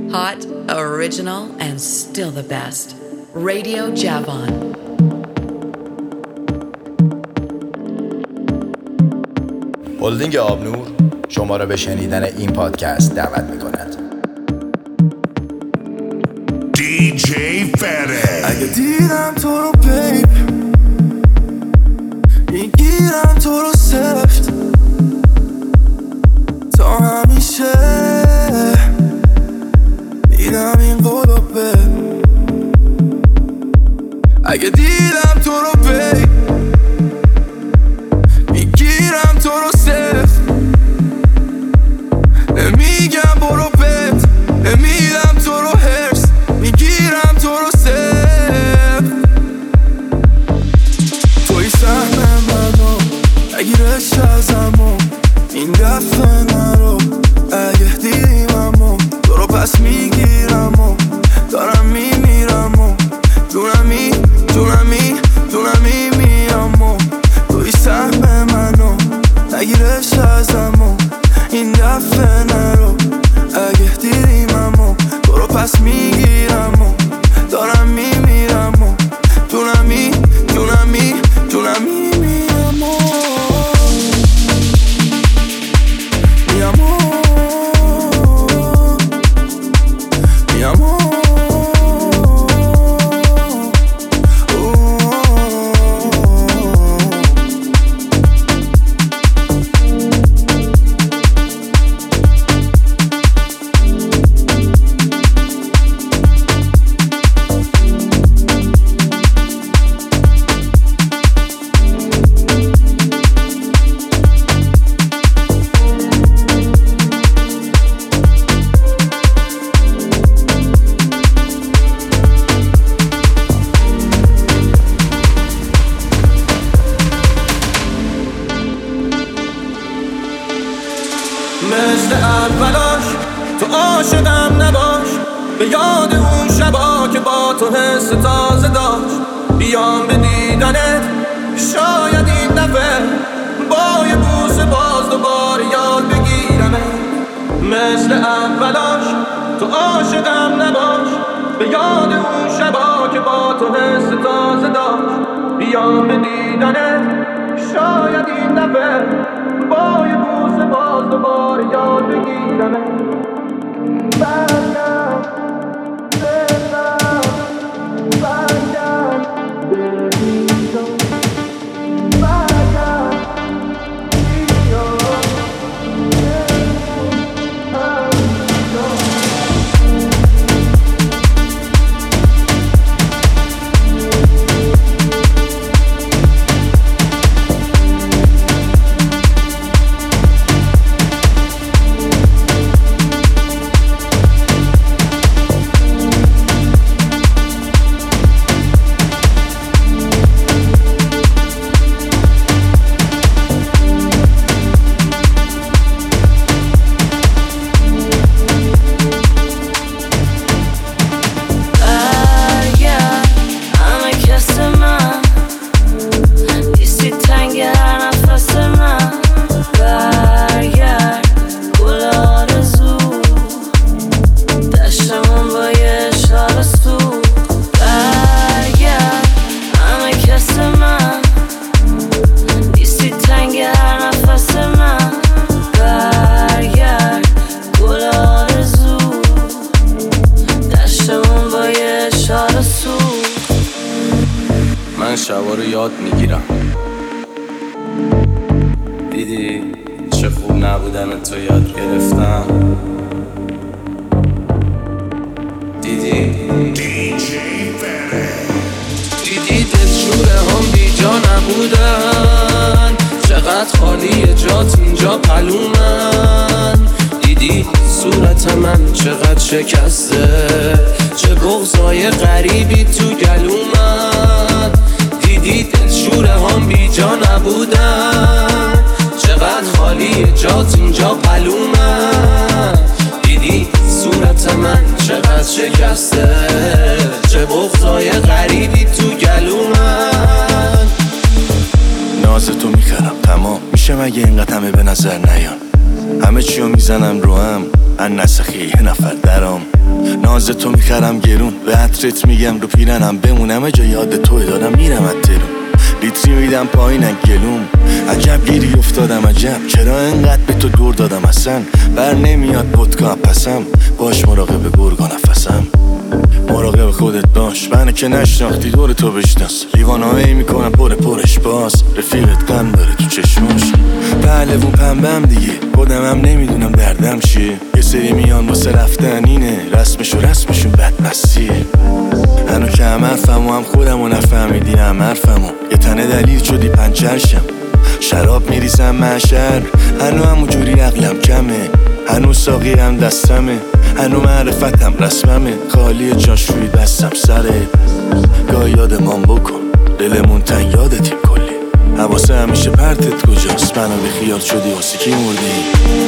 Hot, original, and still the best. Radio Javon. هلدینگ آبنور شما را به شنیدن این پادکست دعوت می‌کند. DJ Fede. اگه دیدم تو رو بیب میگیرم تو رو سفت تا همیشه دیدم این قلوبه. اگه دیدم تو رو بیب میگیرم تو رو سفت نمیگم برو بت نمیدم تو رو هرس میگیرم تو رو سفت. توی سهم منو نگیرش ازمو این دفعه نرو اگه دیدیممو تو رو پس میگیرم و دارم میمیرم و جونمی میام و توی سهم منو نگیرش ازمو این دفعه نرو اگه دیدیممو تو رو پس میگیرم و دارم میمیرم و جونمی میام و مثل اولاش تو عاشقم نباش به یاد اون شبا که با تو حس تازه داشت بیام به دیدنت شاید این دفعه با یه بوسه باز دوباره یاد بگیرمت. مثل اولاش تو عاشقم نباش به یاد اون شبا که با تو حس تازه داشت بیام به دیدنت شاید این دفعه با یه بوسه باز دوباره یاد بگیرمت. من شبا رو یاد میگیرم دیدی چه خوب نبودن تو یاد گرفتم دیدی دلشوره هم بی جا نبودن چقدر خالیه جات اینجا پلومن دیدی صورت من چقدر شکسته چه بغضای غریبی تو گلومن دیدی دلشوره هم بی جا نبودن چقدر خالیه جات اینجا پلومن دیدی صورت من چقدر شکسته چه بغضای غریبی تو گلومن ناز تو میخرم تمام میشه مگه اینقدر همه به نظر نیان همه چیو میزنم رو هم ان نسخی یه نفر درام. ناز تو میخرم گرون، به عطرت میگم رو پیرنم بمونم جا یاد توی دارم میرم از ترون. لیتری میدم پایینن گلوم، عجب گیری افتادم عجب، چرا انقدر به تو گور دادم اصلا. بر نمیاد ودکا پسم، باش مراقب گرگا نفسم. مراقب خودت باش، منو که نشناختی دور تو بشناس. لیوانایی میکنم پرش باز، رفیقت غم داره تو چشماش. پهلوون پنبم دیگه، خودمم نمیدونم دردم چیه. یه سری میان واسه رفتن اینه، رسمشون بدمستیه. هنو که هم حرفم و هم خودمو نفهمیدی هم حرفمو، یه تنه دلیل شدی پنچرشم. شراب میریزم معشر، هنو همونجوری عقلم کمه. هنو ساقیم دستمه، هنو معرفتم رسممه. خالی جاشوی بستم سره، گاه یادمان بکن دلمون تن یادتیم کلی. حواسه همیشه پرتت کجاست، منو به خیال شدی واسه کی مردی.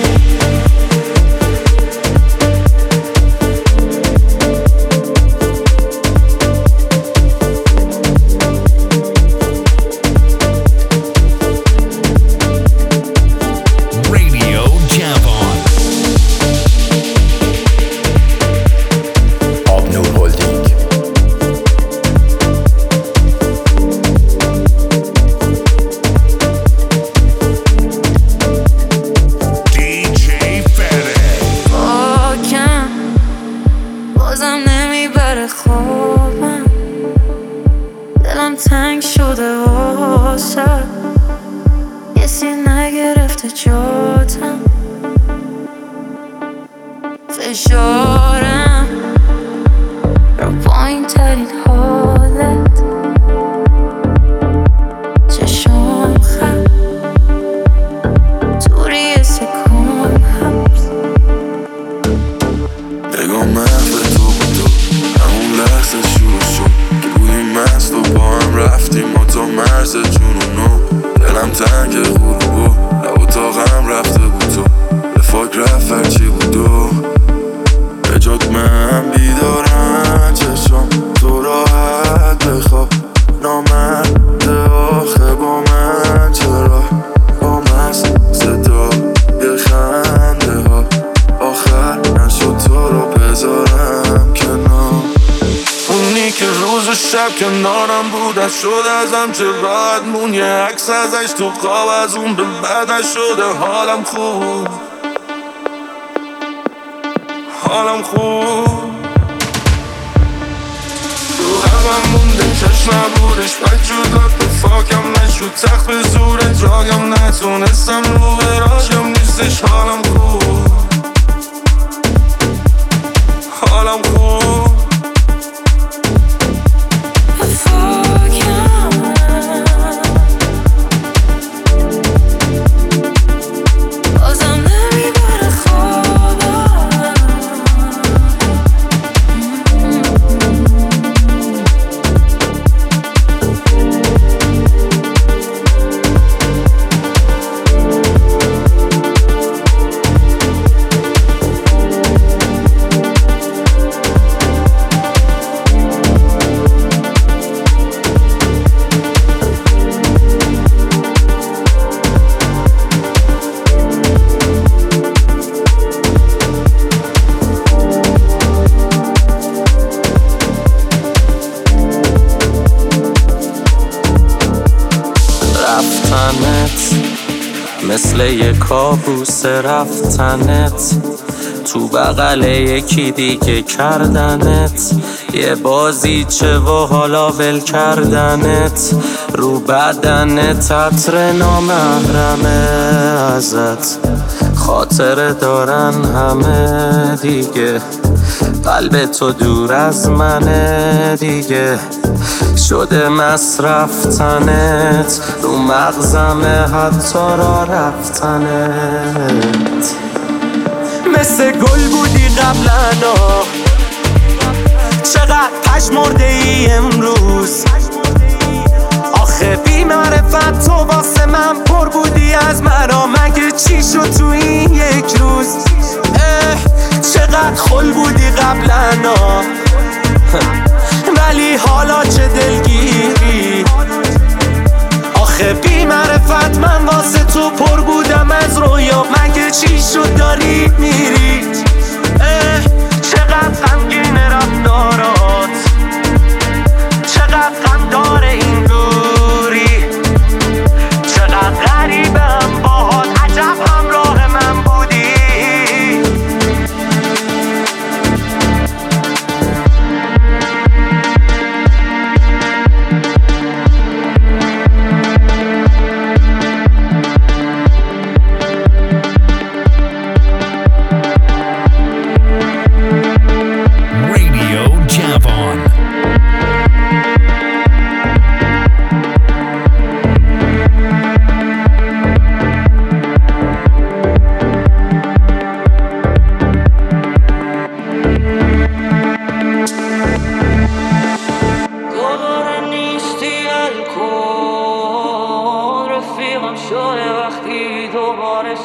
فشارم رو پایین ترین حالت، چشم خم توری سکون حبس. نگاه محو تو بود تو همون لحظه شروع شد که بودیم مست و با هم رفتیم ما تا مرز جنونو. دلم تنگ غروبو لب اتاقم رفته بود تو به فاک رفت هرچی بود و به جات من بیدارم چشم تو راحت بخواب. نامرد آخه با من چرا با مست صدا یه خنده ها آخر نشد تو رو بذارم کنار. اونی که روز و شب کنارم بود از شد ازم چه راحت مون، یه عکس ازش تو خواب از اون به بعدش شده حالم خوب حالم خوب. رو قلبم مونده چشم نبودش بجو داد به فاکم نشد تخت به زورت راگم نتونستم رو به راجم نیستش حالم خوب حالم خوب. مثل یه کابوس رفتنت تو بغل یکی دیگه کردنت، یه بازیچه و حالا ول کردنت رو بدنت عطر نامحرمه ازت خاطره دارن همه دیگه. قلب تو دور از منه دیگه، شده مصرفتنت رو مغزمه حتی را رفتنت. مثل گل بودی قبلنا، چقدر پشمرده ای امروز. آخه بی معرفت تو واسه من پر بودی از مرا، مگه چی شد تو این یک روز؟ چقدر خل بودی قبلنا، ولی حالا چه دلگیری. آخه بی معرفت من واسه تو پر بودم از رویا، مگه چی شد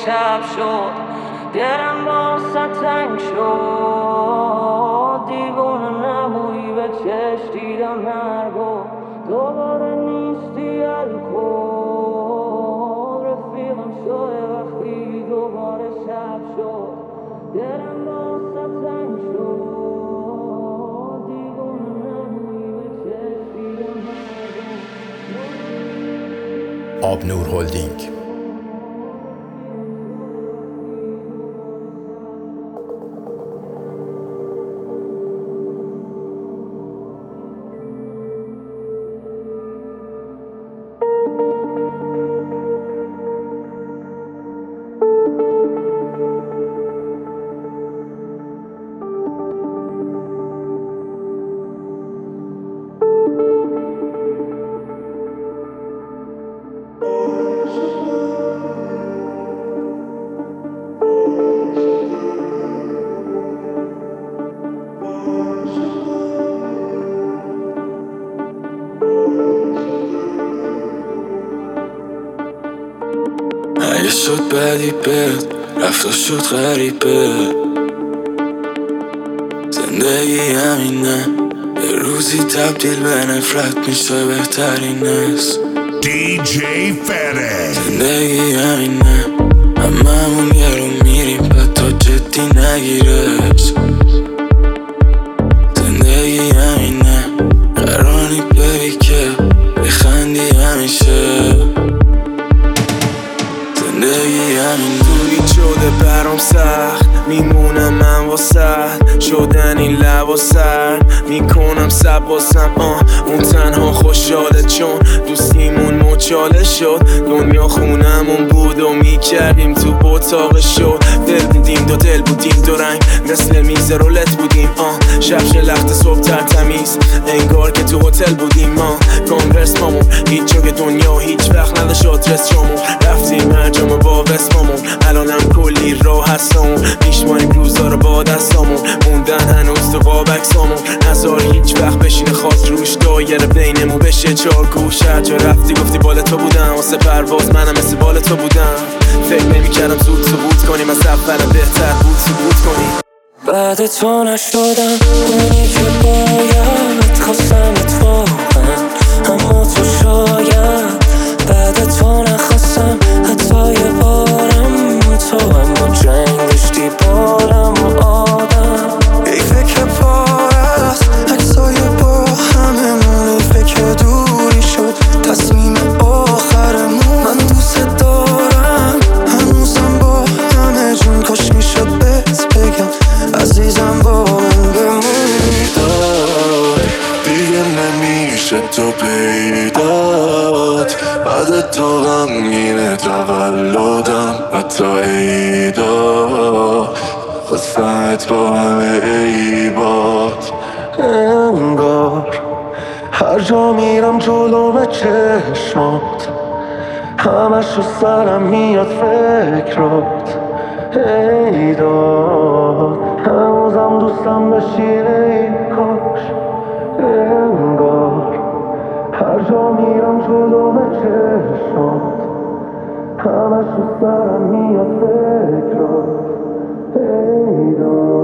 شب شد دلم واسه تنگ شد دیوونه نبودی به چشم دیدم مرگو دوباره نیستی الکل رفیقم شده وقتی دوباره شب شد دلم واسه تنگ شد دیوونه نبودی به چشم دیدم مرگو آبنور هولدینگ. اگه شد بدی بد رفت و شد غریبه زندگی همینه یه روزی تبدیل به نفرت میشه بهترینست DJ Fede. زندگی همینه هممون یه رو میریم بعد تا جدی نگیرش زندگی همینه قرانی ببی که بخندی همیشه زندگی همین دورید شده برام سخت میمونم من واسد شدن این لب و سر میکنم سب واسم اون تنها خوشحاله چون دوستیمون مچاله شد دنیا خونمون بود و میکردیم تو اتاق شد دل بودیم دو دل بودیم دو رنگ مثل میز رولت بودیم شب شلخت صبح ترتمیز انگار که تو هتل بودیم کانگرس مامون هیچ جای دنیا هیچ وقت نداشت آدرس جامون رفتیم مرجام با وسمامون الانم کلی راه هستمون میشماریم روزا رو با دستامون موندن هنوز تو قاب عکسامون نذار هیچ وقت بشینه خاک روش دایره بینمون بشه چار گوش هر جا رفتی گفتی بال تو بودم واسه پرواز منم مثل بال تو بودم فکر نمی‌کردم زود ثبوت کنیم از اولم بهتر بود ثبوت کنیم بعد تو نشدم اونی که باید خواستم اتفاقا اما تو شاید بعد تو نخواستم حتی یه بارم تو اما جنگ داشتی بالم و آدم ای فکر پار است عکسای با هممون ای فکر دوری شد تصمیم آخرمون من دوست دارم هنوزم با همه جون کاش میشد بهت بگم عزیزم با من بمونی دیگه نمیشه تو پیدات بعد تو غمگینه تولدم حتی عیدا خواستمت با همه عیبات انگار هر جا میرم جلو به چشمات همش رو سرم میاد فکرات ای داد هنوزم دوستم بشی ای کاش انگار هر جا میرم جلو به چشمات همش رو سرم میاد فکرات ای داد